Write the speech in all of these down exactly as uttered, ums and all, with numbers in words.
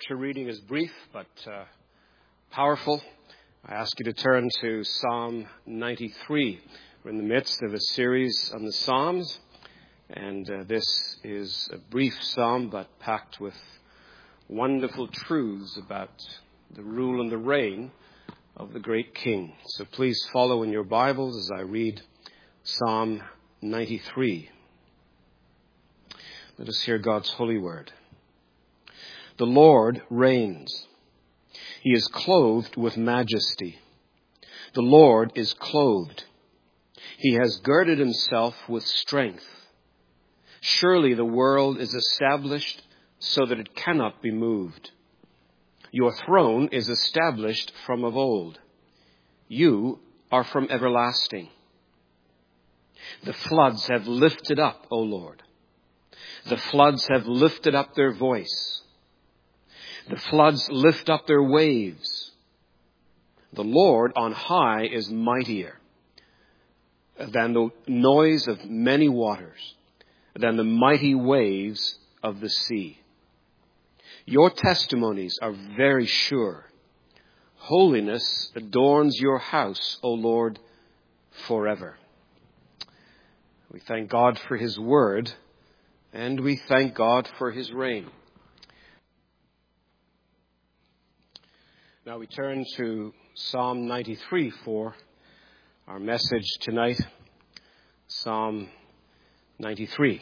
scripture reading is brief but uh, powerful. I ask you to turn to Psalm ninety-three. We're in the midst of a series on the Psalms, and uh, this is a brief psalm but packed with wonderful truths about the rule and the reign of the great King. So please follow in your Bibles as I read Psalm ninety-three. Let us hear God's holy word. The Lord reigns. He is clothed with majesty. The Lord is clothed. He has girded himself with strength. Surely the world is established so that it cannot be moved. Your throne is established from of old. You are from everlasting. The floods have lifted up, O Lord. The floods have lifted up their voice. The floods lift up their waves. The Lord on high is mightier than the noise of many waters, than the mighty waves of the sea. Your testimonies are very sure. Holiness adorns your house, O Lord, forever. We thank God for his word, and we thank God for his reign. Now we turn to Psalm ninety-three for our message tonight. Psalm ninety-three.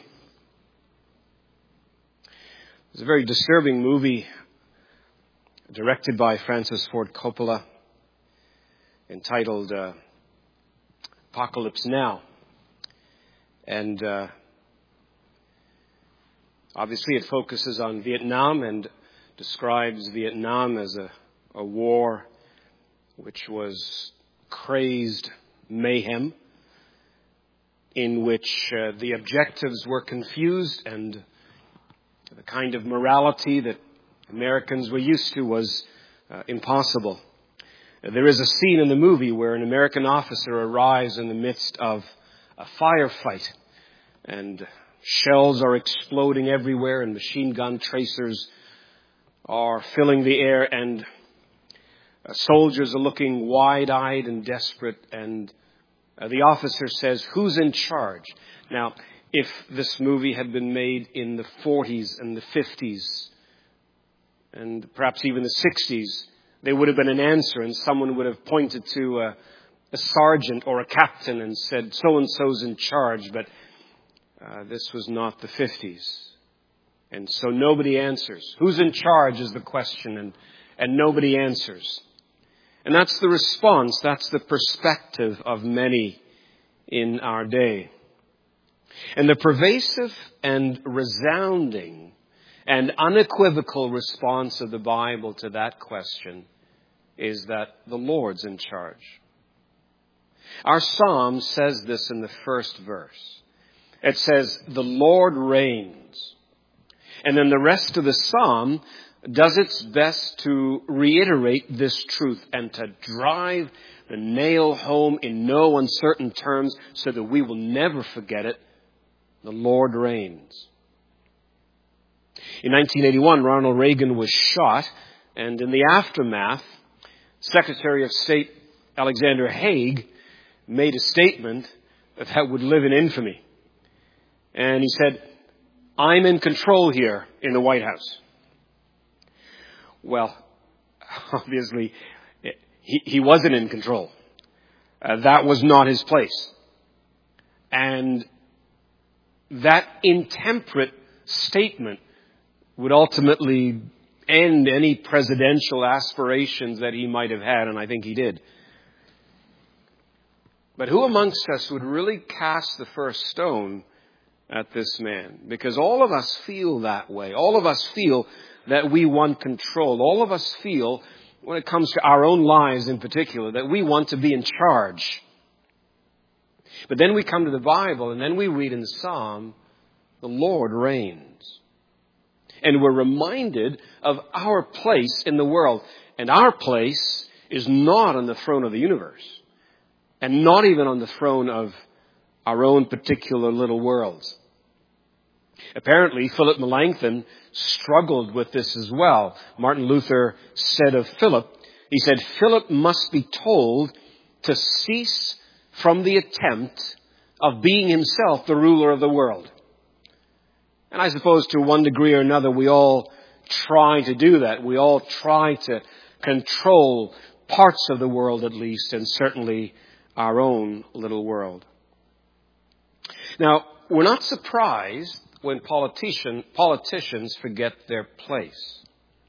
It's a very disturbing movie directed by Francis Ford Coppola entitled uh, Apocalypse Now. And uh, obviously it focuses on Vietnam and describes Vietnam as a A war which was crazed mayhem, in which uh, the objectives were confused and the kind of morality that Americans were used to was uh, impossible. Uh, there is a scene in the movie where an American officer arrives in the midst of a firefight, and shells are exploding everywhere and machine gun tracers are filling the air, and Uh, soldiers are looking wide-eyed and desperate, and uh, the officer says, "Who's in charge?" Now, if this movie had been made in the forties and the fifties, and perhaps even the sixties, there would have been an answer, and someone would have pointed to a, a sergeant or a captain and said, "So-and-so's in charge," but uh, this was not the fifties. And so nobody answers. Who's in charge is the question, and, and nobody answers. And that's the response, that's the perspective of many in our day. And the pervasive and resounding and unequivocal response of the Bible to that question is that the Lord's in charge. Our psalm says this in the first verse. It says, "The Lord reigns." And then the rest of the psalm does its best to reiterate this truth and to drive the nail home in no uncertain terms so that we will never forget it. The Lord reigns. In nineteen eighty-one, Ronald Reagan was shot, and in the aftermath, Secretary of State Alexander Haig made a statement that would live in infamy. And he said, "I'm in control here in the White House." Well, obviously, he, he wasn't in control. Uh, that was not his place. And that intemperate statement would ultimately end any presidential aspirations that he might have had, and I think he did. But who amongst us would really cast the first stone at this man? Because all of us feel that way. All of us feel that we want control. All of us feel, when it comes to our own lives in particular, that we want to be in charge. But then we come to the Bible, and then we read in the Psalm, the Lord reigns. And we're reminded of our place in the world. And our place is not on the throne of the universe, and not even on the throne of our own particular little worlds. Apparently, Philip Melanchthon struggled with this as well. Martin Luther said of Philip, he said, Philip must be told to cease from the attempt of being himself the ruler of the world. And I suppose to one degree or another, we all try to do that. We all try to control parts of the world at least, and certainly our own little world. Now, we're not surprised when politician, politicians forget their place.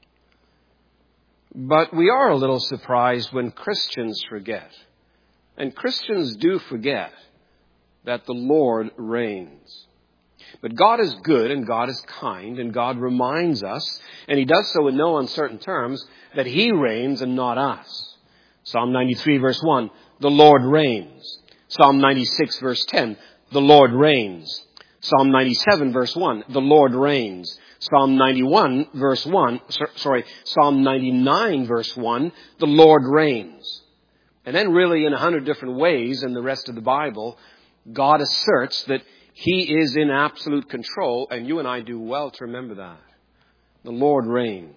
But we are a little surprised when Christians forget. And Christians do forget that the Lord reigns. But God is good and God is kind, and God reminds us, and He does so in no uncertain terms, that He reigns and not us. Psalm ninety-three verse one, the Lord reigns. Psalm ninety-six verse ten, the Lord reigns. Psalm ninety-seven verse one, the Lord reigns. Psalm ninety-one verse one, sorry, Psalm ninety-nine verse one, the Lord reigns. And then really in a hundred different ways in the rest of the Bible, God asserts that He is in absolute control, and you and I do well to remember that. The Lord reigns.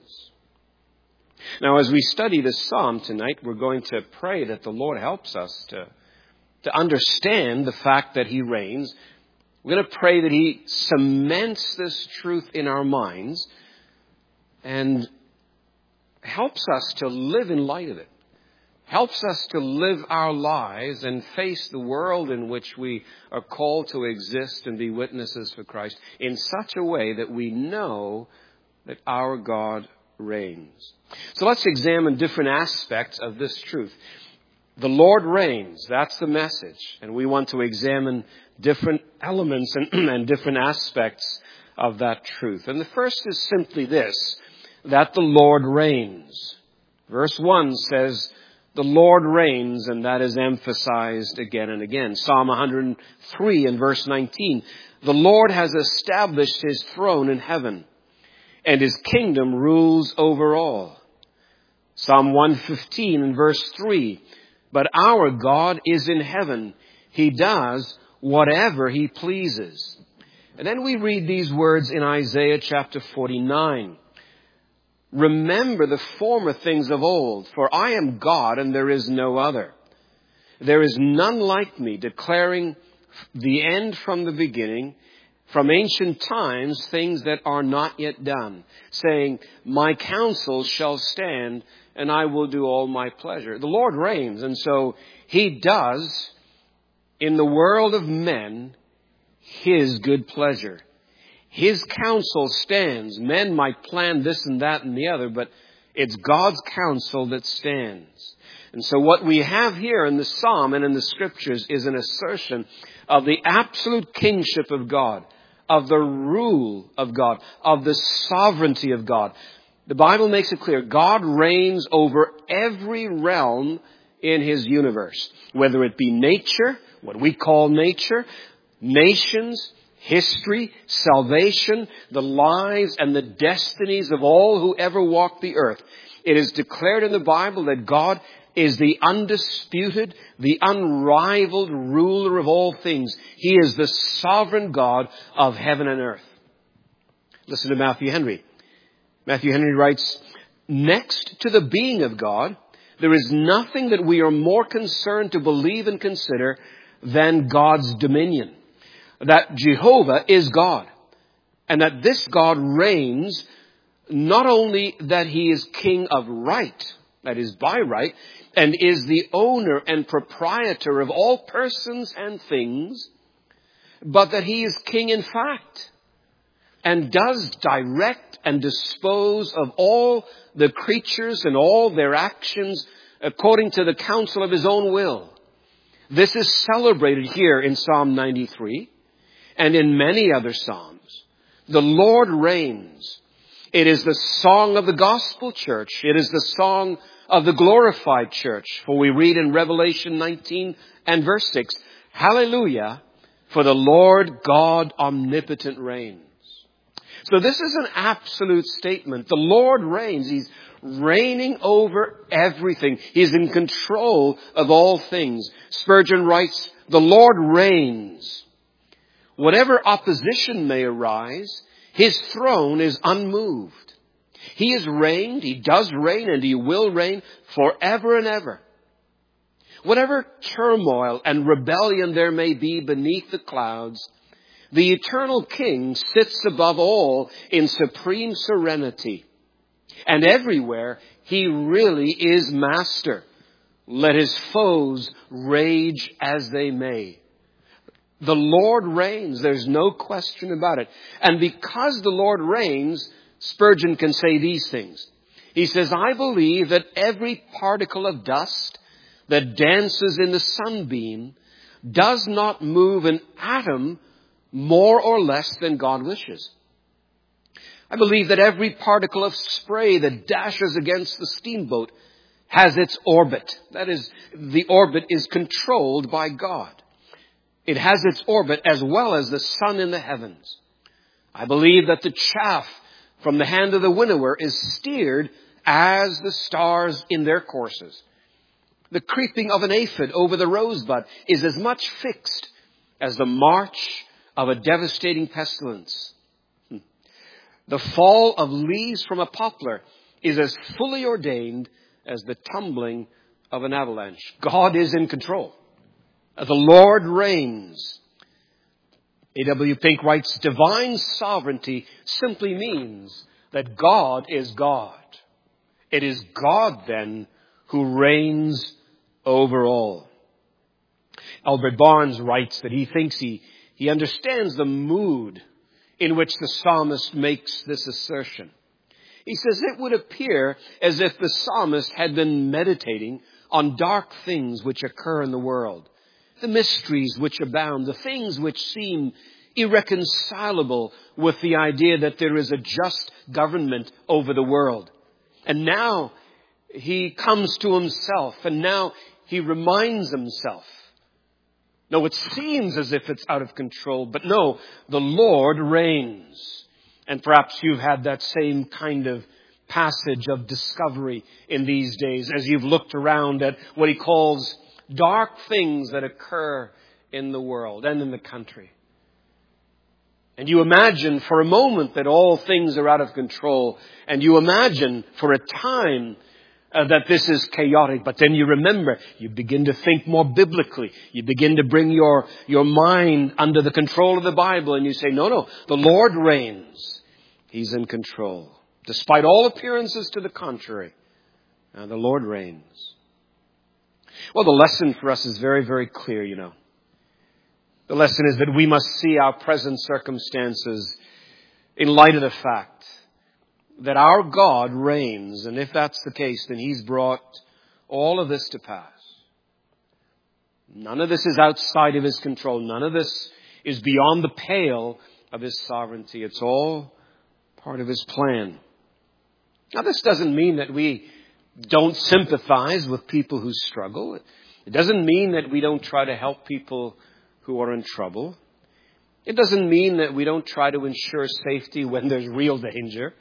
Now, as we study this psalm tonight, we're going to pray that the Lord helps us to, to understand the fact that He reigns. We're going to pray that He cements this truth in our minds and helps us to live in light of it. Helps us to live our lives and face the world in which we are called to exist and be witnesses for Christ in such a way that we know that our God reigns. So let's examine different aspects of this truth. The Lord reigns. That's the message. And we want to examine different elements and, and different aspects of that truth. And the first is simply this, that the Lord reigns. Verse one says, the Lord reigns, and that is emphasized again and again. Psalm one hundred three and verse nineteen, the Lord has established His throne in heaven, and His kingdom rules over all. Psalm one fifteen and verse three, but our God is in heaven. He does whatever He pleases. And then we read these words in Isaiah chapter forty-nine. Remember the former things of old, for I am God and there is no other. There is none like me, declaring the end from the beginning, from ancient times things that are not yet done, saying, my counsel shall stand and I will do all my pleasure. The Lord reigns, and so He does in the world of men His good pleasure. His counsel stands. Men might plan this and that and the other, but it's God's counsel that stands. And so what we have here in the psalm and in the scriptures is an assertion of the absolute kingship of God, of the rule of God, of the sovereignty of God. The Bible makes it clear God reigns over every realm in His universe, whether it be nature, what we call nature, nations, history, salvation, the lives and the destinies of all who ever walk the earth. It is declared in the Bible that God is the undisputed, the unrivaled ruler of all things. He is the sovereign God of heaven and earth. Listen to Matthew Henry. Matthew Henry writes, next to the being of God, there is nothing that we are more concerned to believe and consider than God's dominion. That Jehovah is God, and that this God reigns, not only that He is king of right, that is by right, and is the owner and proprietor of all persons and things, but that He is king in fact, and does direct and dispose of all the creatures and all their actions according to the counsel of His own will. This is celebrated here in Psalm ninety-three. And in many other psalms, the Lord reigns. It is the song of the gospel church. It is the song of the glorified church. For we read in Revelation nineteen and verse six, hallelujah, for the Lord God omnipotent reigns. So this is an absolute statement. The Lord reigns. He's reigning over everything. He's in control of all things. Spurgeon writes, the Lord reigns. Whatever opposition may arise, his throne is unmoved. He has reigned, he does reign, and he will reign forever and ever. Whatever turmoil and rebellion there may be beneath the clouds, the eternal King sits above all in supreme serenity. And everywhere he really is master. Let his foes rage as they may. The Lord reigns. There's no question about it. And because the Lord reigns, Spurgeon can say these things. He says, I believe that every particle of dust that dances in the sunbeam does not move an atom more or less than God wishes. I believe that every particle of spray that dashes against the steamboat has its orbit. That is, the orbit is controlled by God. It has its orbit as well as the sun in the heavens. I believe that the chaff from the hand of the winnower is steered as the stars in their courses. The creeping of an aphid over the rosebud is as much fixed as the march of a devastating pestilence. The fall of leaves from a poplar is as fully ordained as the tumbling of an avalanche. God is in control. The Lord reigns. A W Pink writes, divine sovereignty simply means that God is God. It is God, then, who reigns over all. Albert Barnes writes that he thinks he, he understands the mood in which the psalmist makes this assertion. He says it would appear as if the psalmist had been meditating on dark things which occur in the world, the mysteries which abound, the things which seem irreconcilable with the idea that there is a just government over the world. And now he comes to himself, and now he reminds himself. No, it seems as if it's out of control, but no, the Lord reigns. And perhaps you've had that same kind of passage of discovery in these days as you've looked around at what he calls dark things that occur in the world and in the country. And you imagine for a moment that all things are out of control. And you imagine for a time uh, that this is chaotic. But then you remember, you begin to think more biblically. You begin to bring your, your mind under the control of the Bible. And you say, no, no, the Lord reigns. He's in control. Despite all appearances to the contrary, uh, the Lord reigns. Well, the lesson for us is very, very clear, you know. The lesson is that we must see our present circumstances in light of the fact that our God reigns. And if that's the case, then He's brought all of this to pass. None of this is outside of His control. None of this is beyond the pale of His sovereignty. It's all part of His plan. Now, this doesn't mean that we don't sympathize with people who struggle. It doesn't mean that we don't try to help people who are in trouble. It doesn't mean that we don't try to ensure safety when there's real danger.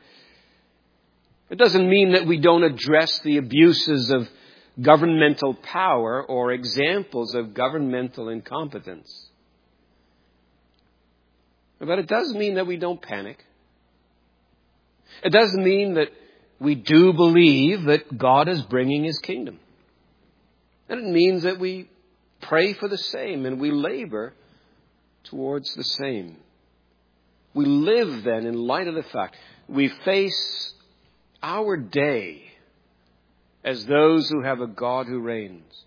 It doesn't mean that we don't address the abuses of governmental power or examples of governmental incompetence. But it does mean that we don't panic. It does mean that we do believe that God is bringing His kingdom. And it means that we pray for the same and we labor towards the same. We live then in light of the fact we face our day as those who have a God who reigns.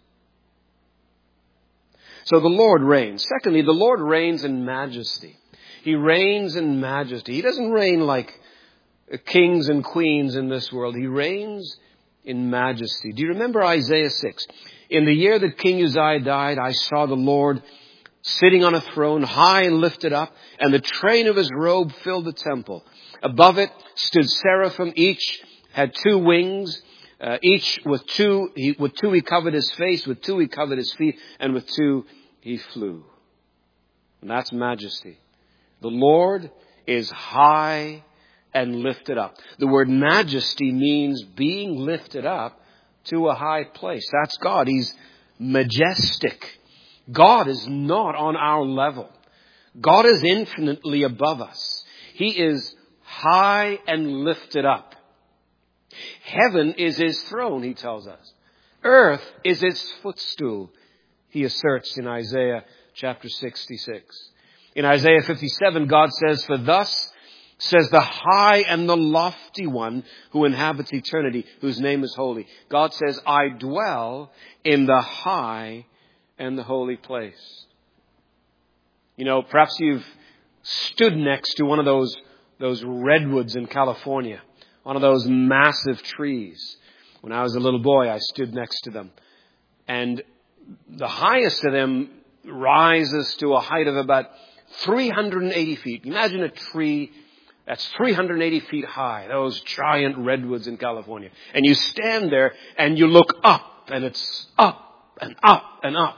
So the Lord reigns. Secondly, the Lord reigns in majesty. He reigns in majesty. He doesn't reign like kings and queens in this world. He reigns in majesty. Do you remember Isaiah six? In the year that King Uzziah died, I saw the Lord sitting on a throne, high and lifted up, and the train of His robe filled the temple. Above it stood seraphim. Each had two wings. Uh, each with two, he, with two he covered his face, with two he covered his feet, and with two he flew. And that's majesty. The Lord is high and lifted up. The word majesty means being lifted up to a high place. That's God. He's majestic. God is not on our level. God is infinitely above us. He is high and lifted up. Heaven is his throne, he tells us. Earth is his footstool, he asserts in Isaiah chapter sixty-six. In Isaiah fifty-seven, God says, "For thus says the high and the lofty one who inhabits eternity, whose name is holy." God says, "I dwell in the high and the holy place." You know, perhaps you've stood next to one of those, those redwoods in California, one of those massive trees. When I was a little boy, I stood next to them. And the highest of them rises to a height of about three hundred eighty feet. Imagine a tree that's three hundred eighty feet high, those giant redwoods in California. And you stand there and you look up, and it's up and up and up.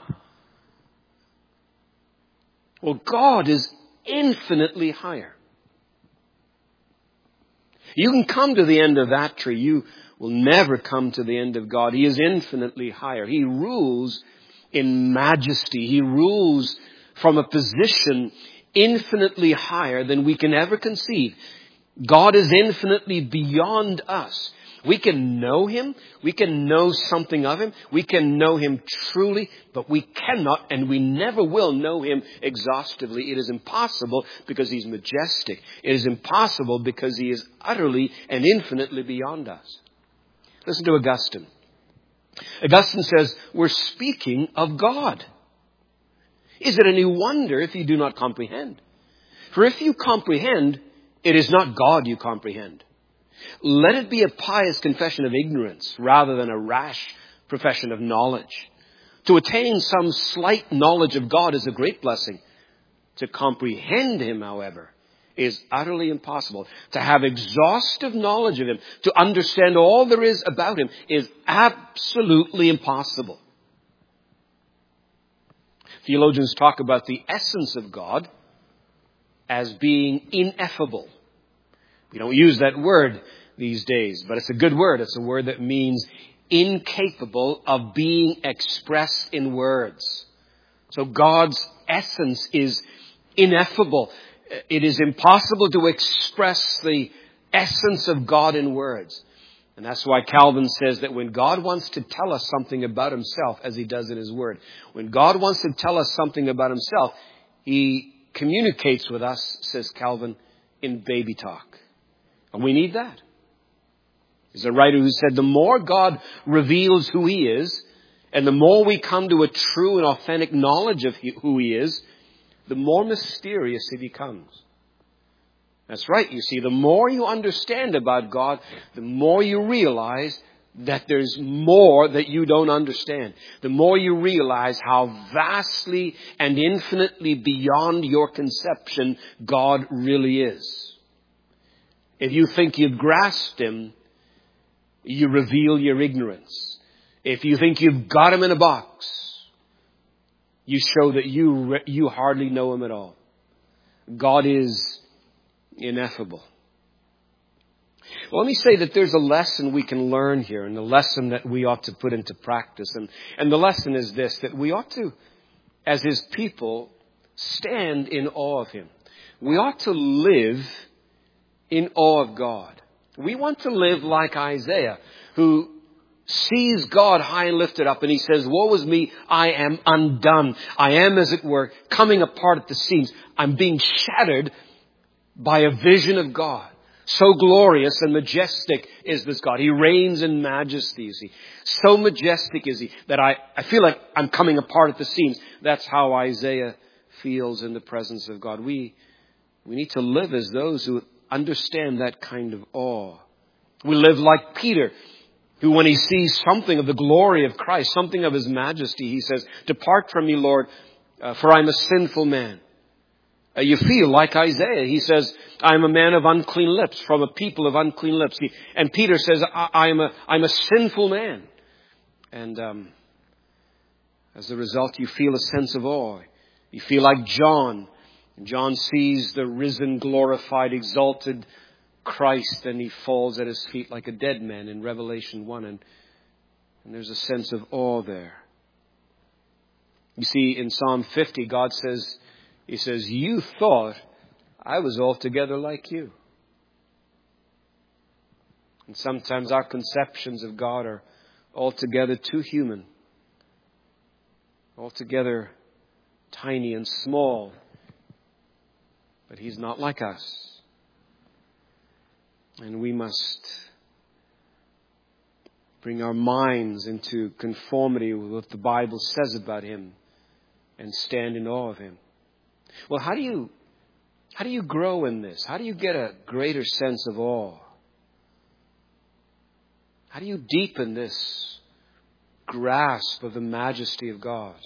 Well, God is infinitely higher. You can come to the end of that tree. You will never come to the end of God. He is infinitely higher. He rules in majesty. He rules from a position infinitely higher than we can ever conceive. God is infinitely beyond us. We can know him. We can know something of him. We can know him truly, but we cannot and we never will know him exhaustively. It is impossible because he's majestic. It is impossible because he is utterly and infinitely beyond us. Listen to Augustine. Augustine says, we're speaking of God. Is it any wonder if you do not comprehend? For if you comprehend, it is not God you comprehend. Let it be a pious confession of ignorance rather than a rash profession of knowledge. To attain some slight knowledge of God is a great blessing. To comprehend him, however, is utterly impossible. To have exhaustive knowledge of him, to understand all there is about him, is absolutely impossible. Theologians talk about the essence of God as being ineffable. We don't use that word these days, but it's a good word. It's a word that means incapable of being expressed in words. So God's essence is ineffable. It is impossible to express the essence of God in words. And that's why Calvin says that when God wants to tell us something about himself, as he does in his word, when God wants to tell us something about himself, he communicates with us, says Calvin, in baby talk. And we need that. There's a writer who said the more God reveals who he is, and the more we come to a true and authentic knowledge of who he is, the more mysterious he becomes. That's right, you see, the more you understand about God, the more you realize that there's more that you don't understand. The more you realize how vastly and infinitely beyond your conception God really is. If you think you've grasped him, you reveal your ignorance. If you think you've got him in a box, you show that you you hardly know him at all. God is ineffable. Well, let me say that there's a lesson we can learn here, and a lesson that we ought to put into practice. And, and the lesson is this, that we ought to, as his people, stand in awe of him. We ought to live in awe of God. We want to live like Isaiah, who sees God high and lifted up, and he says, woe is me, I am undone. I am, as it were, coming apart at the seams. I'm being shattered by a vision of God. So glorious and majestic is this God. He reigns in majesty, you see. So majestic is he that I, I feel like I'm coming apart at the seams. That's how Isaiah feels in the presence of God. We, we need to live as those who understand that kind of awe. We live like Peter, who when he sees something of the glory of Christ, something of his majesty, he says, depart from me, Lord, uh, for I'm a sinful man. Uh, you feel like Isaiah. He says, I'm a man of unclean lips, from a people of unclean lips. He, and Peter says, I, I'm a, I'm a sinful man. And um, as a result, you feel a sense of awe. You feel like John. John sees the risen, glorified, exalted Christ, and he falls at his feet like a dead man in Revelation one. And, and there's a sense of awe there. You see, in Psalm fifty, God says, He says, you thought I was altogether like you. And sometimes our conceptions of God are altogether too human, altogether tiny and small. But He's not like us. And we must bring our minds into conformity with what the Bible says about Him and stand in awe of Him. Well, how do you, how do you grow in this? How do you get a greater sense of awe? How do you deepen this grasp of the majesty of God?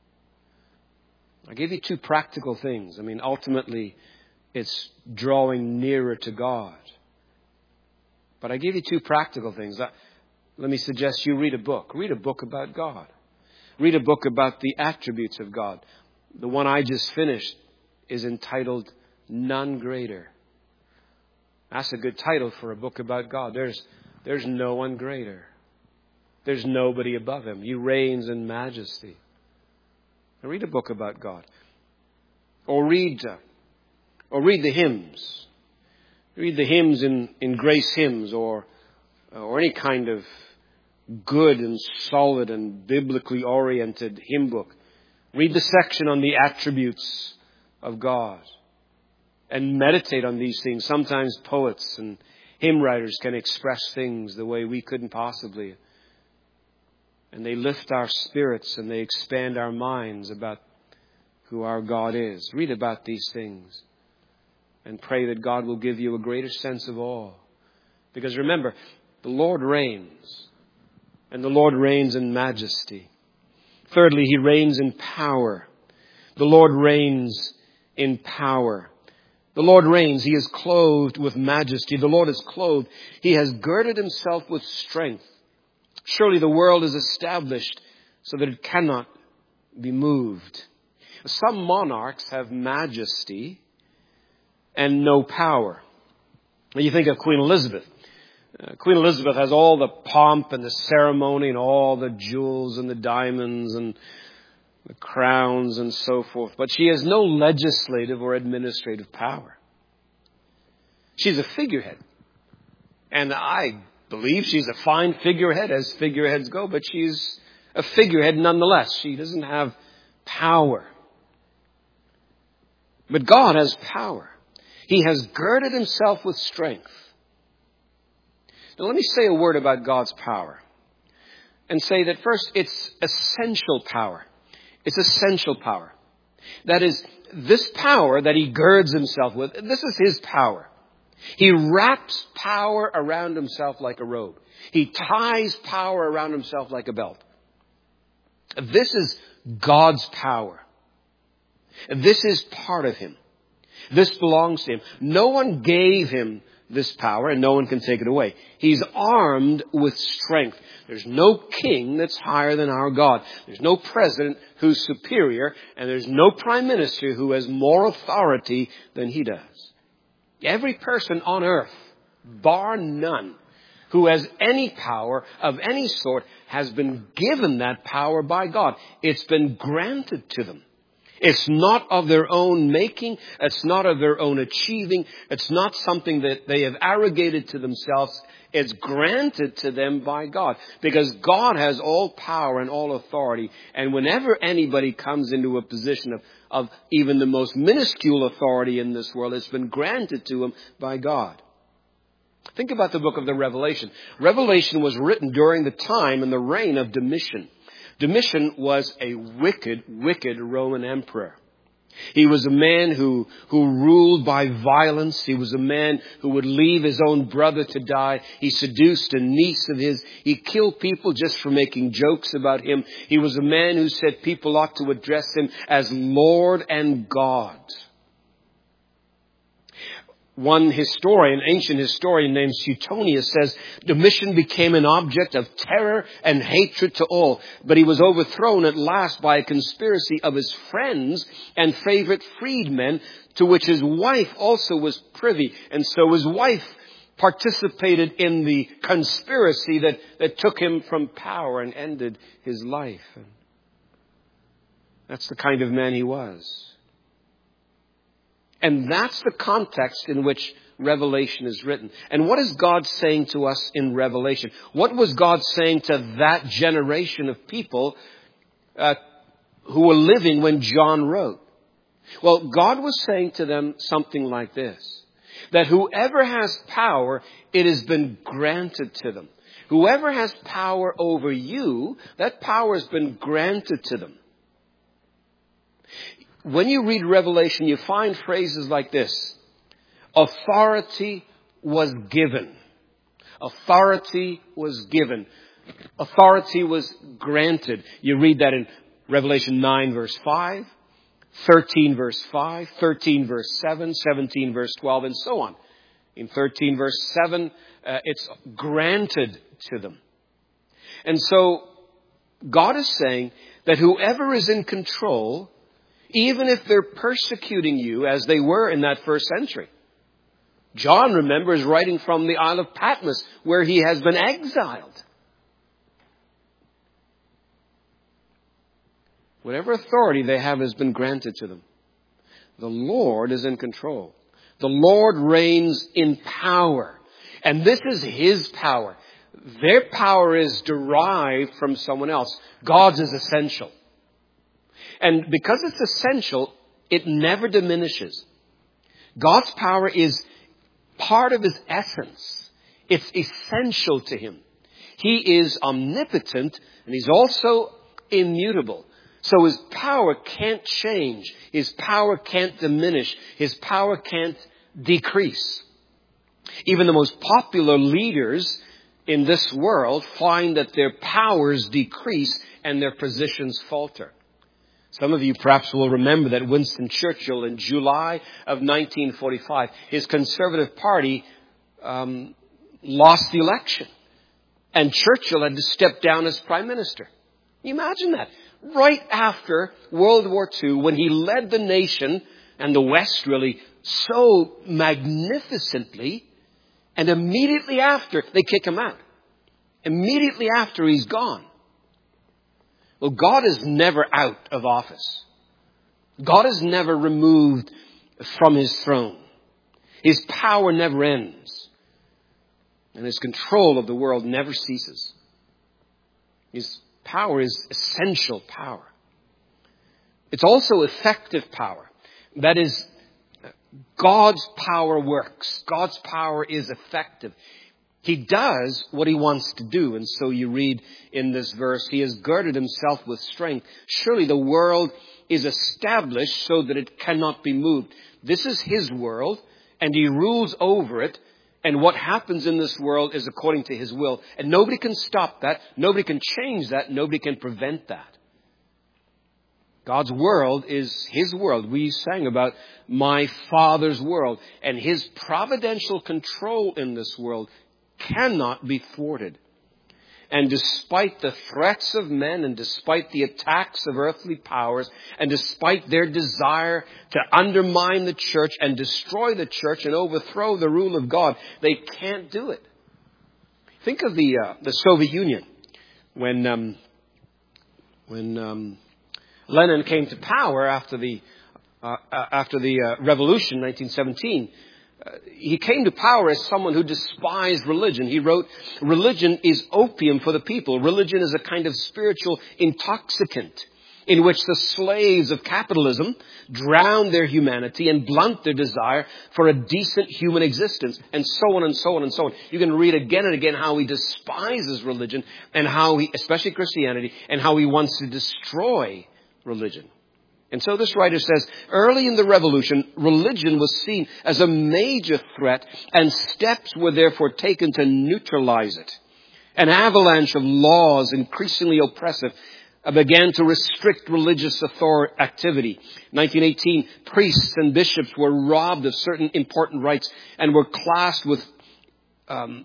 I gave you two practical things. I mean, ultimately, it's drawing nearer to God. But I gave you two practical things. Let me suggest you read a book. Read a book about God. Read a book about the attributes of God. The one I just finished is entitled None Greater. That's a good title for a book about God. There's, there's no one greater. There's nobody above Him. He reigns in majesty. Now read a book about God. Or read, uh, or read the hymns. Read the hymns in, in Grace Hymns or, or any kind of good and solid and biblically oriented hymn book. Read the section on the attributes of God and meditate on these things. Sometimes poets and hymn writers can express things the way we couldn't possibly. And they lift our spirits and they expand our minds about who our God is. Read about these things and pray that God will give you a greater sense of awe. Because remember, the Lord reigns, and the Lord reigns in majesty. Thirdly, He reigns in power. The Lord reigns in power. The Lord reigns. He is clothed with majesty. The Lord is clothed. He has girded Himself with strength. Surely the world is established so that it cannot be moved. Some monarchs have majesty and no power. You think of Queen Elizabeth. Uh, Queen Elizabeth has all the pomp and the ceremony and all the jewels and the diamonds and the crowns and so forth. But she has no legislative or administrative power. She's a figurehead. And I believe she's a fine figurehead as figureheads go, but she's a figurehead nonetheless. She doesn't have power. But God has power. He has girded Himself with strength. Now let me say a word about God's power. And say that first, it's essential power. It's essential power. That is, this power that He girds Himself with, this is His power. He wraps power around Himself like a robe. He ties power around Himself like a belt. This is God's power. This is part of Him. This belongs to Him. No one gave Him this power, and no one can take it away. He's armed with strength. There's no king that's higher than our God. There's no president who's superior, and there's no prime minister who has more authority than He does. Every person on earth, bar none, who has any power of any sort has been given that power by God. It's been granted to them. It's not of their own making. It's not of their own achieving. It's not something that they have arrogated to themselves. It's granted to them by God. Because God has all power and all authority. And whenever anybody comes into a position of, of even the most minuscule authority in this world, it's been granted to them by God. Think about the book of the Revelation. Revelation was written during the time and the reign of Domitian. Domitian was a wicked, wicked Roman emperor. He was a man who, who ruled by violence. He was a man who would leave his own brother to die. He seduced a niece of his. He killed people just for making jokes about him. He was a man who said people ought to address him as Lord and God. One historian, ancient historian named Suetonius says Domitian became an object of terror and hatred to all, but he was overthrown at last by a conspiracy of his friends and favorite freedmen, to which his wife also was privy. And so his wife participated in the conspiracy that, that took him from power and ended his life. And that's the kind of man he was. And that's the context in which Revelation is written. And what is God saying to us in Revelation? What was God saying to that generation of people uh, who were living when John wrote? Well, God was saying to them something like this, that whoever has power, it has been granted to them. Whoever has power over you, that power has been granted to them. When you read Revelation, you find phrases like this. Authority was given. Authority was given. Authority was granted. You read that in Revelation nine verse five, thirteen verse five, thirteen verse seven, seventeen verse twelve, and so on. In thirteen verse seven, uh, it's granted to them. And so God is saying that whoever is in control, even if they're persecuting you as they were in that first century. John, remember, is writing from the Isle of Patmos where he has been exiled. Whatever authority they have has been granted to them. The Lord is in control. The Lord reigns in power. And this is His power. Their power is derived from someone else. God's is essential. And because it's essential, it never diminishes. God's power is part of His essence. It's essential to Him. He is omnipotent and He's also immutable. So His power can't change. His power can't diminish. His power can't decrease. Even the most popular leaders in this world find that their powers decrease and their positions falter. Some of you perhaps will remember that Winston Churchill in July of nineteen forty-five, his Conservative Party um, lost the election. And Churchill had to step down as Prime Minister. Can you imagine that? Right after World War Two, when he led the nation and the West really so magnificently, and immediately after, they kick him out. Immediately after, he's gone. Well, God is never out of office. God is never removed from His throne. His power never ends. And His control of the world never ceases. His power is essential power. It's also effective power. That is, God's power works. God's power is effective. He does what He wants to do. And so you read in this verse, He has girded Himself with strength. Surely the world is established so that it cannot be moved. This is His world, and He rules over it. And what happens in this world is according to His will. And nobody can stop that. Nobody can change that. Nobody can prevent that. God's world is His world. We sang about my Father's world. And His providential control in this world cannot be thwarted. And despite the threats of men and despite the attacks of earthly powers and despite their desire to undermine the church and destroy the church and overthrow the rule of God, they can't do it. Think of the uh, the Soviet Union when um, when um, Lenin came to power after the uh, after the uh, revolution, nineteen seventeen. Uh, he came to power as someone who despised religion. He wrote, religion is opium for the people. Religion is a kind of spiritual intoxicant in which the slaves of capitalism drown their humanity and blunt their desire for a decent human existence, and so on and so on and so on. You can read again and again how he despises religion and how he, especially Christianity, and how he wants to destroy religion. And so this writer says, early in the revolution, religion was seen as a major threat, and steps were therefore taken to neutralize it. An avalanche of laws, increasingly oppressive, began to restrict religious authority activity. nineteen eighteen, priests and bishops were robbed of certain important rights and were classed with um,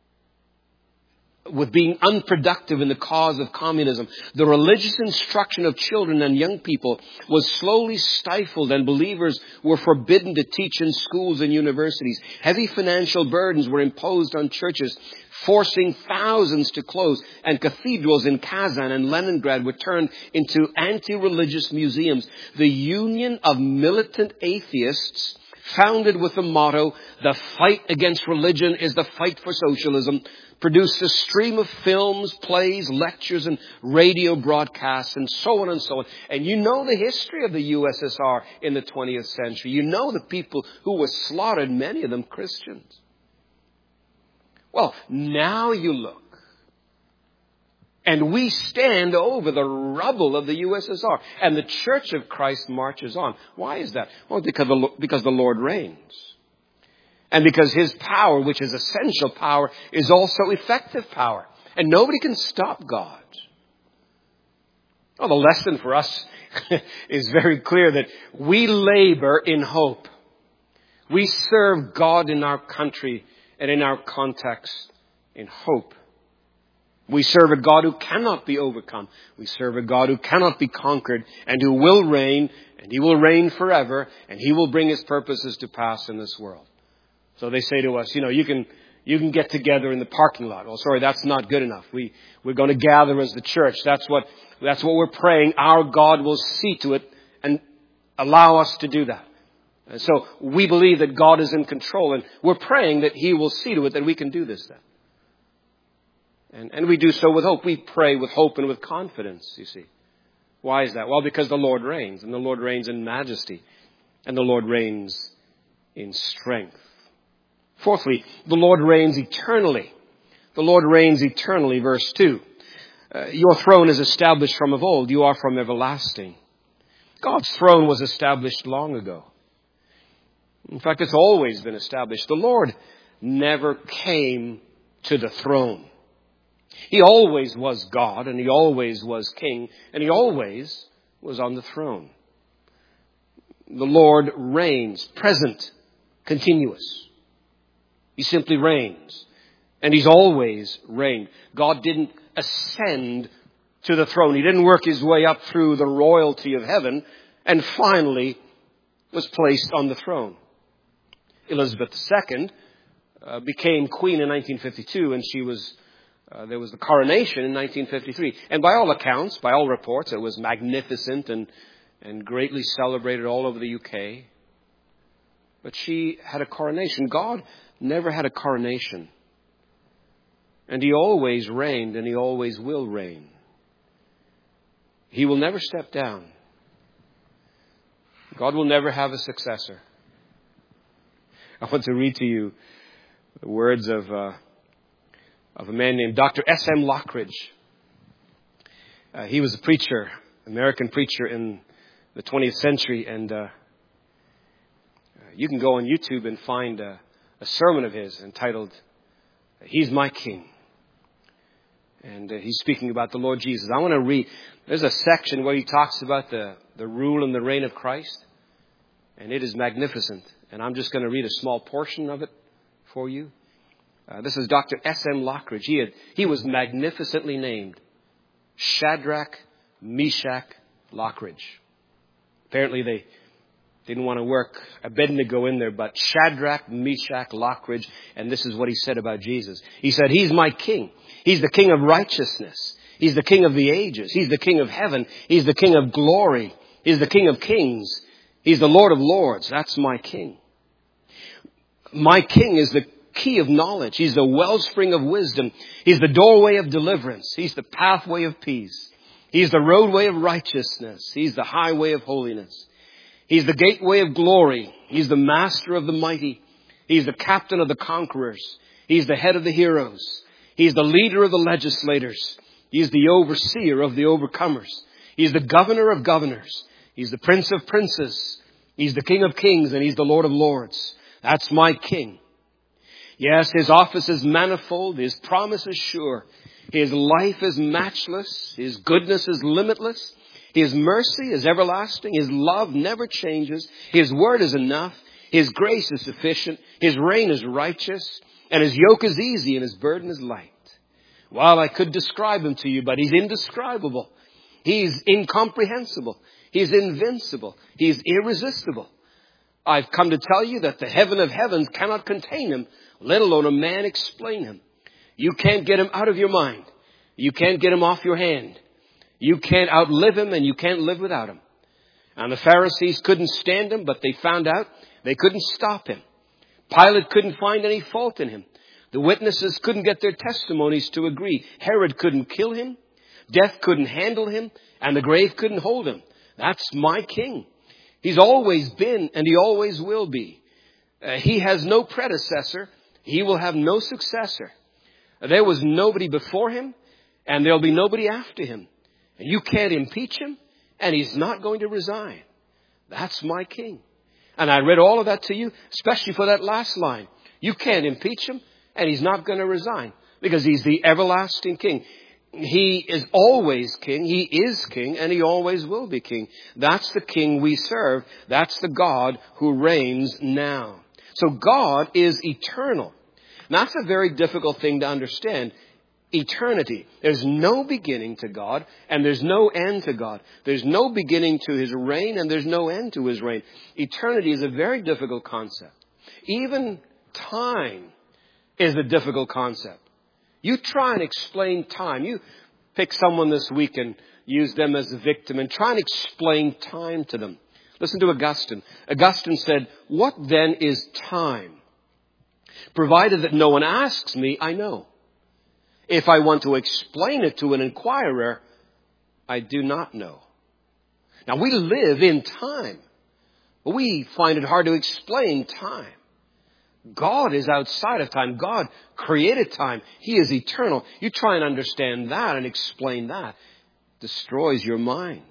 with being unproductive in the cause of communism. The religious instruction of children and young people was slowly stifled, and believers were forbidden to teach in schools and universities. Heavy financial burdens were imposed on churches. forcing thousands to close, and cathedrals in Kazan and Leningrad were turned into anti-religious museums. The Union of Militant Atheists, founded with the motto, "The fight against religion is the fight for socialism," produced a stream of films, plays, lectures, and radio broadcasts, and so on and so on. And you know the history of the U S S R in the twentieth century. You know the people who were slaughtered, many of them Christians. Well, now you look, and we stand over the rubble of the U S S R, and the Church of Christ marches on. Why is that? Well, because the, because the Lord reigns. And because His power, which is essential power, is also effective power. And nobody can stop God. Well, the lesson for us is very clear that we labor in hope. We serve God in our country and in our context in hope. We serve a God who cannot be overcome. We serve a God who cannot be conquered and who will reign, and He will reign forever, and He will bring His purposes to pass in this world. So they say to us, you know, you can you can get together in the parking lot. Oh, sorry, that's not good enough. We we're going to gather as the church. That's what that's what we're praying. Our God will see to it and allow us to do that. And so we believe that God is in control, and we're praying that He will see to it that we can do this then. And, and we do so with hope. We pray with hope and with confidence, you see. Why is that? Well, because the Lord reigns, and the Lord reigns in majesty, and the Lord reigns in strength. Fourthly, the Lord reigns eternally. The Lord reigns eternally, verse two. Uh, your throne is established from of old. You are from everlasting. God's throne was established long ago. In fact, it's always been established. The Lord never came to the throne. He always was God, and He always was King, and He always was on the throne. The Lord reigns, present, continuous. He simply reigns, and He's always reigned. God didn't ascend to the throne. He didn't work His way up through the royalty of heaven and finally was placed on the throne. Elizabeth the Second uh, became queen in nineteen fifty-two, and she was uh, there was the coronation in nineteen fifty-three. And by all accounts, by all reports, it was magnificent and and greatly celebrated all over the U K. But she had a coronation. God never had a coronation. And He always reigned, and He always will reign. He will never step down. God will never have a successor. I want to read to you the words of uh, of a man named Doctor S M Lockridge. Uh, he was a preacher, American preacher in the twentieth century, and uh, you can go on YouTube and find a, a sermon of his entitled, "He's My King." And uh, he's speaking about the Lord Jesus. I want to read, there's a section where he talks about the, the rule and the reign of Christ. And it is magnificent. And I'm just going to read a small portion of it for you. Uh, this is Doctor S M Lockridge. He, had, he was magnificently named Shadrach, Meshach, Lockridge. Apparently they didn't want to work Abednego in there, but Shadrach, Meshach, Lockridge. And this is what he said about Jesus. He said, "He's my King. He's the King of righteousness. He's the King of the ages. He's the King of heaven. He's the King of glory. He's the King of kings. He's the Lord of lords." That's my King. My King is the key of knowledge. He's the wellspring of wisdom. He's the doorway of deliverance. He's the pathway of peace. He's the roadway of righteousness. He's the highway of holiness. He's the gateway of glory. He's the master of the mighty. He's the captain of the conquerors. He's the head of the heroes. He's the leader of the legislators. He's the overseer of the overcomers. He's the governor of governors. He's the prince of princes. He's the King of kings, and He's the Lord of lords. That's my King. Yes, His office is manifold. His promise is sure. His life is matchless. His goodness is limitless. His mercy is everlasting. His love never changes. His word is enough. His grace is sufficient. His reign is righteous. And His yoke is easy and His burden is light. Well, I could describe Him to you, but He's indescribable. He's incomprehensible. He's invincible. He's irresistible. I've come to tell you that the heaven of heavens cannot contain Him, let alone a man explain Him. You can't get him out of your mind. You can't get him off your hand. You can't outlive him, and you can't live without him. And the Pharisees couldn't stand him, but they found out they couldn't stop him. Pilate couldn't find any fault in him. The witnesses couldn't get their testimonies to agree. Herod couldn't kill him. Death couldn't handle him. And the grave couldn't hold him. That's my king. He's always been, and he always will be. Uh, he has no predecessor. He will have no successor. There was nobody before him, and there'll be nobody after him. And you can't impeach him, and he's not going to resign. That's my king. And I read all of that to you, especially for that last line. You can't impeach him, and he's not going to resign, because he's the everlasting king. He is always king. He is king, and he always will be king. That's the king we serve. That's the God who reigns now. So God is eternal. And that's a very difficult thing to understand. Eternity. There's no beginning to God, and there's no end to God. There's no beginning to his reign, and there's no end to his reign. Eternity is a very difficult concept. Even time is a difficult concept. You try and explain time. You pick someone this week and use them as a victim and try and explain time to them. Listen to Augustine. Augustine said, "What then is time? Provided that no one asks me, I know. If I want to explain it to an inquirer, I do not know." Now, we live in time, but we find it hard to explain time. God is outside of time. God created time. He is eternal. You try and understand that and explain that. It destroys your mind.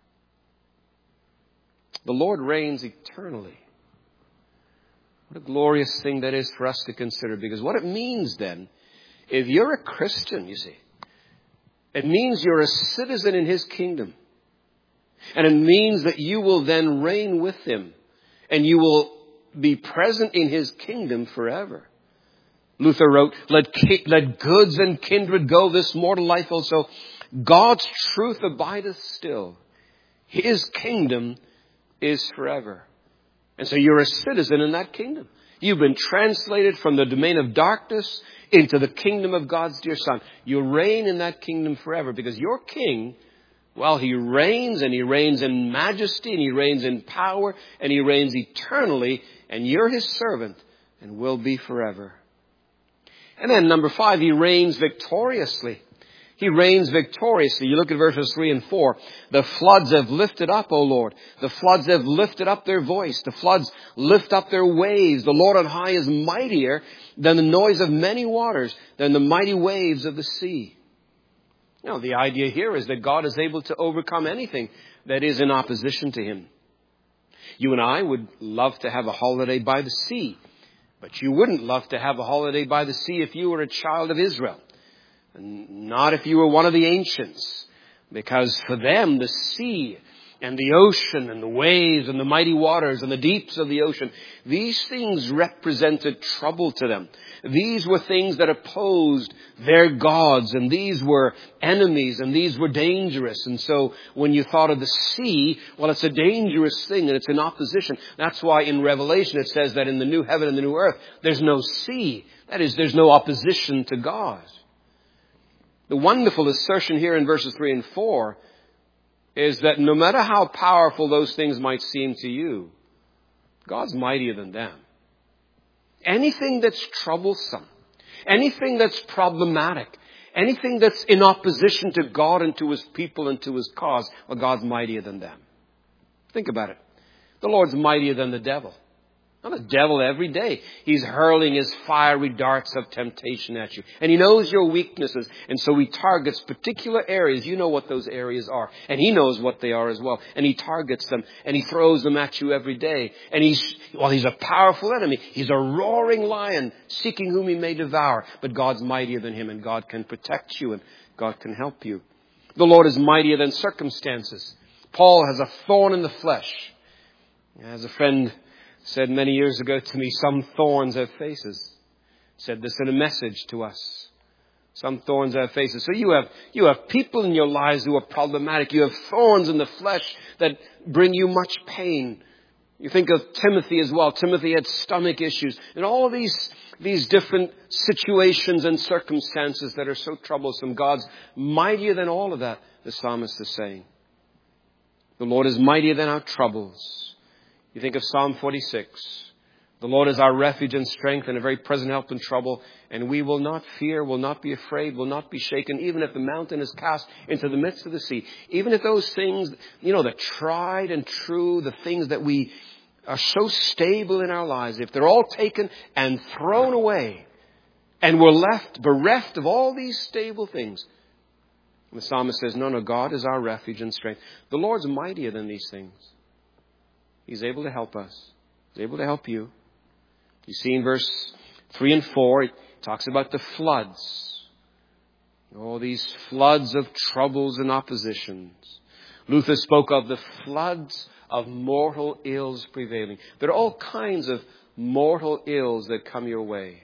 The Lord reigns eternally. What a glorious thing that is for us to consider. Because what it means then, if you're a Christian, you see, it means you're a citizen in his kingdom. And it means that you will then reign with him. And you will be present in his kingdom forever. Luther wrote, let, ki- let goods and kindred go, this mortal life also. God's truth abideth still. His kingdom is forever. And so you're a citizen in that kingdom. You've been translated from the domain of darkness into the kingdom of God's dear Son. You reign in that kingdom forever because your king, well, he reigns, and he reigns in majesty, and he reigns in power, and he reigns eternally, and you're his servant and will be forever. And then number five, he reigns victoriously. He reigns victoriously. You look at verses three and four. The floods have lifted up, O Lord. The floods have lifted up their voice. The floods lift up their waves. The Lord on high is mightier than the noise of many waters, than the mighty waves of the sea. Now, the idea here is that God is able to overcome anything that is in opposition to him. You and I would love to have a holiday by the sea, but you wouldn't love to have a holiday by the sea if you were a child of Israel, and not if you were one of the ancients, because for them the sea and the ocean and the waves and the mighty waters and the deeps of the ocean, these things represented trouble to them. These were things that opposed their gods, and these were enemies, and these were dangerous. And so when you thought of the sea, well, it's a dangerous thing, and it's in opposition. That's why in Revelation it says that in the new heaven and the new earth, there's no sea. That is, there's no opposition to God. The wonderful assertion here in verses three and four is that no matter how powerful those things might seem to you, God's mightier than them. Anything that's troublesome, anything that's problematic, anything that's in opposition to God and to his people and to his cause, well, God's mightier than them. Think about it. The Lord's mightier than the devil. Now, the devil every day, he's hurling his fiery darts of temptation at you. And he knows your weaknesses. And so he targets particular areas. You know what those areas are. And he knows what they are as well. And he targets them. And he throws them at you every day. And he's, well, he's a powerful enemy. He's a roaring lion seeking whom he may devour. But God's mightier than him. And God can protect you. And God can help you. The Lord is mightier than circumstances. Paul has a thorn in the flesh. As a friend said many years ago to me, some thorns have faces. Said this in a message to us. Some thorns have faces. So you have, you have people in your lives who are problematic. You have thorns in the flesh that bring you much pain. You think of Timothy as well. Timothy had stomach issues. And all these, these different situations and circumstances that are so troublesome. God's mightier than all of that, the psalmist is saying. The Lord is mightier than our troubles. You think of Psalm forty-six. The Lord is our refuge and strength and a very present help in trouble. And we will not fear, will not be afraid, will not be shaken, even if the mountain is cast into the midst of the sea. Even if those things, you know, the tried and true, the things that we are so stable in our lives, if they're all taken and thrown away and we're left bereft of all these stable things. The psalmist says, no, no, God is our refuge and strength. The Lord's mightier than these things. He's able to help us. He's able to help you. You see in verse three and four, it talks about the floods. All these floods of troubles and oppositions. Luther spoke of the floods of mortal ills prevailing. There are all kinds of mortal ills that come your way.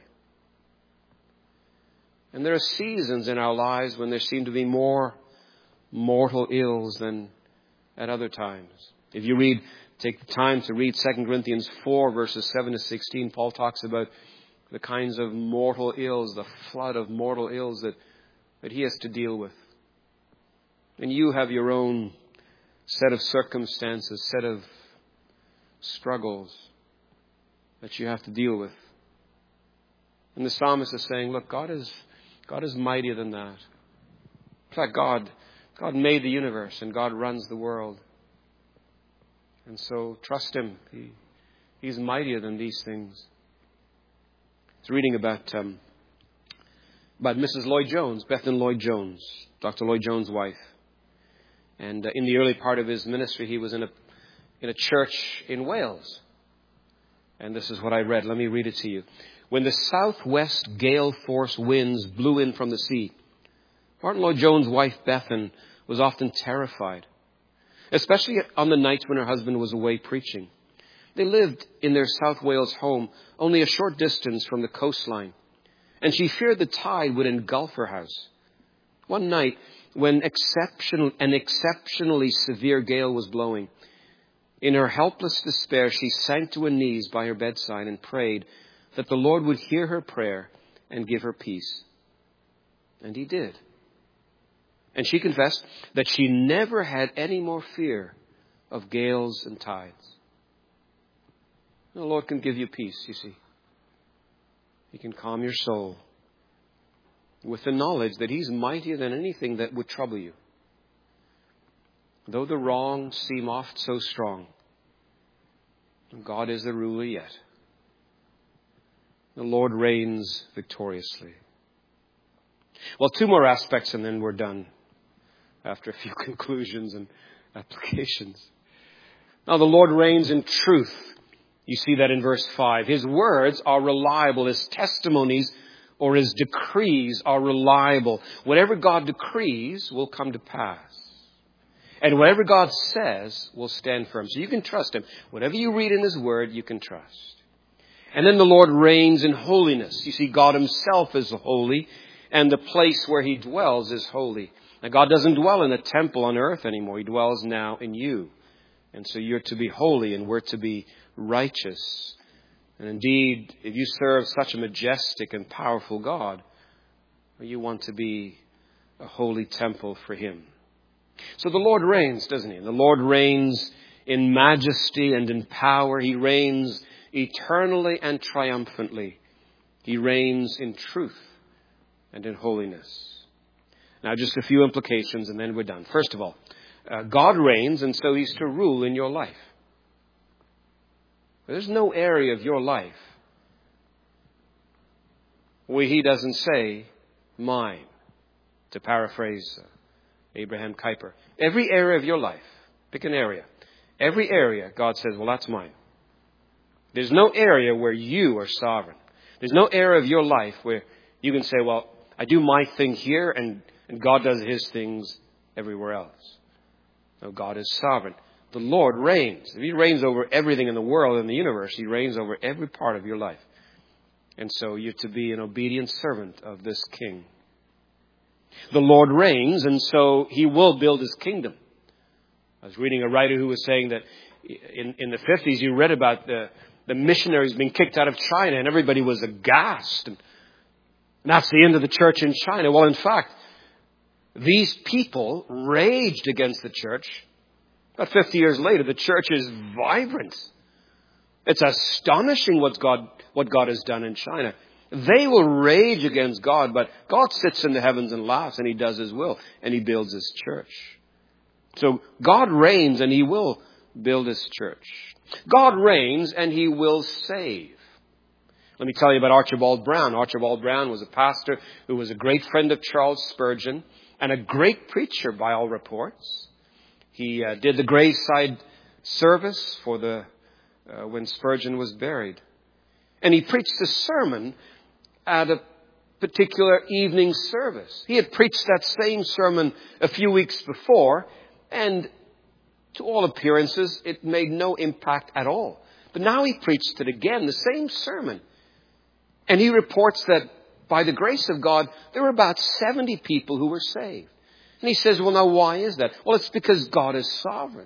And there are seasons in our lives when there seem to be more mortal ills than at other times. If you read, take the time to read Second Corinthians four, verses seven to sixteen, Paul talks about the kinds of mortal ills, the flood of mortal ills that, that he has to deal with. And you have your own set of circumstances, set of struggles that you have to deal with. And the psalmist is saying, look, God is God is mightier than that. In fact, God, God made the universe and God runs the world. And so trust Him. He, he's mightier than these things. I was reading about um, about Missus Lloyd Jones, Bethan Lloyd Jones, Doctor Lloyd Jones' wife. And uh, in the early part of his ministry, he was in a in a church in Wales. And this is what I read. Let me read it to you. When the southwest gale force winds blew in from the sea, Martin Lloyd Jones' wife, Bethan, was often terrified, especially on the nights when her husband was away preaching. They lived in their South Wales home only a short distance from the coastline, and she feared the tide would engulf her house. One night, when exceptional, an exceptionally severe gale was blowing, in her helpless despair, she sank to her knees by her bedside and prayed that the Lord would hear her prayer and give her peace. And He did. And she confessed that she never had any more fear of gales and tides. The Lord can give you peace, you see. He can calm your soul with the knowledge that He's mightier than anything that would trouble you. Though the wrongs seem oft so strong, God is the ruler yet. The Lord reigns victoriously. Well, two more aspects and then we're done after a few conclusions and applications. Now, the Lord reigns in truth. You see that in verse five. His words are reliable. His testimonies or His decrees are reliable. Whatever God decrees will come to pass. And whatever God says will stand firm. So you can trust Him. Whatever you read in His Word, you can trust. And then the Lord reigns in holiness. You see, God Himself is holy, and the place where He dwells is holy. Now, God doesn't dwell in a temple on earth anymore. He dwells now in you. And so you're to be holy, and we're to be righteous. And indeed, if you serve such a majestic and powerful God, you want to be a holy temple for Him. So the Lord reigns, doesn't He? And the Lord reigns in majesty and in power. He reigns eternally and triumphantly. He reigns in truth and in holiness. Now, just a few implications and then we're done. First of all, uh, God reigns, and so He's to rule in your life. There's no area of your life where He doesn't say, mine, to paraphrase uh, Abraham Kuyper. Every area of your life, pick an area. Every area, God says, well, that's mine. There's no area where you are sovereign. There's no area of your life where you can say, well, I do my thing here and, and God does His things everywhere else. No, God is sovereign. The Lord reigns. If He reigns over everything in the world and the universe, He reigns over every part of your life. And so you're to be an obedient servant of this King. The Lord reigns, and so He will build His kingdom. I was reading a writer who was saying that in, in the fifties, you read about the, the missionaries being kicked out of China, and everybody was aghast. And that's the end of the church in China. Well, in fact, these people raged against the church. About fifty years later, the church is vibrant. It's astonishing what God, what God has done in China. They will rage against God, but God sits in the heavens and laughs, and He does His will, and He builds His church. So God reigns, and He will build His church. God reigns, and He will save. Let me tell you about Archibald Brown. Archibald Brown was a pastor who was a great friend of Charles Spurgeon and a great preacher by all reports. He uh, did the graveside service for the uh, when Spurgeon was buried. And he preached a sermon at a particular evening service. He had preached that same sermon a few weeks before, and to all appearances, it made no impact at all. But now he preached it again, the same sermon. And he reports that by the grace of God, there were about seventy people who were saved. And he says, well, now why is that? Well, it's because God is sovereign.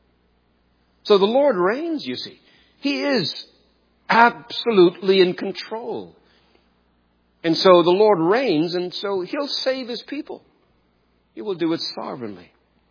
So the Lord reigns, you see. He is absolutely in control. And so the Lord reigns, and so He'll save His people. He will do it sovereignly.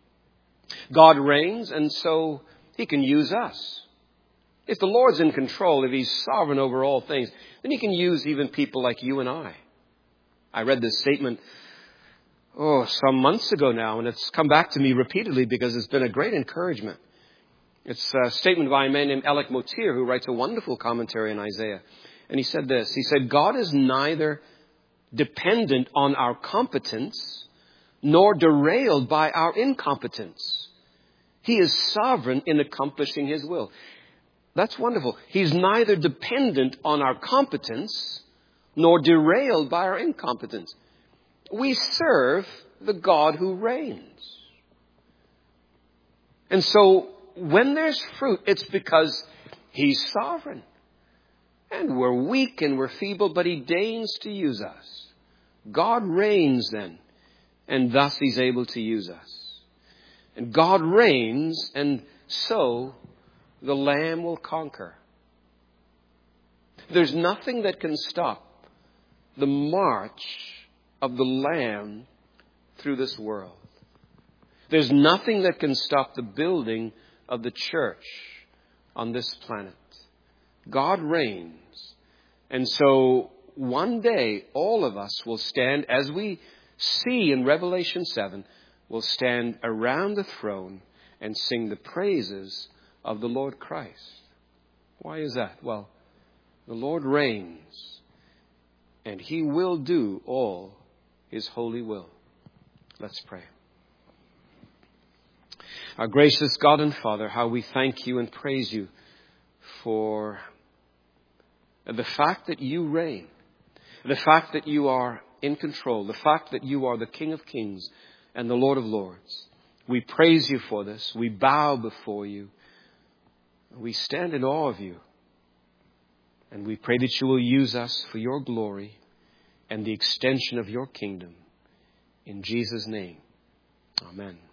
God reigns, and so He can use us. If the Lord's in control, if He's sovereign over all things, then He can use even people like you and I. I read this statement, oh, some months ago now, and it's come back to me repeatedly because it's been a great encouragement. It's a statement by a man named Alec Motyer, who writes a wonderful commentary on Isaiah. And he said this, he said, God is neither dependent on our competence nor derailed by our incompetence. He is sovereign in accomplishing His will. That's wonderful. He's neither dependent on our competence nor derailed by our incompetence. We serve the God who reigns. And so when there's fruit, it's because He's sovereign. And we're weak and we're feeble, but He deigns to use us. God reigns then, and thus He's able to use us. And God reigns, and so the Lamb will conquer. There's nothing that can stop the march of the Lamb through this world. There's nothing that can stop the building of the church on this planet. God reigns. And so one day all of us will stand, as we see in Revelation seven, will stand around the throne and sing the praises of the Lord Christ. Why is that? Well, the Lord reigns, and He will do all His holy will. Let's pray. Our gracious God and Father, how we thank You and praise You for the fact that You reign, the fact that You are in control, the fact that You are the King of Kings and the Lord of Lords. We praise You for this. We bow before You. We stand in awe of You. And we pray that You will use us for Your glory and the extension of Your kingdom. In Jesus' name, amen.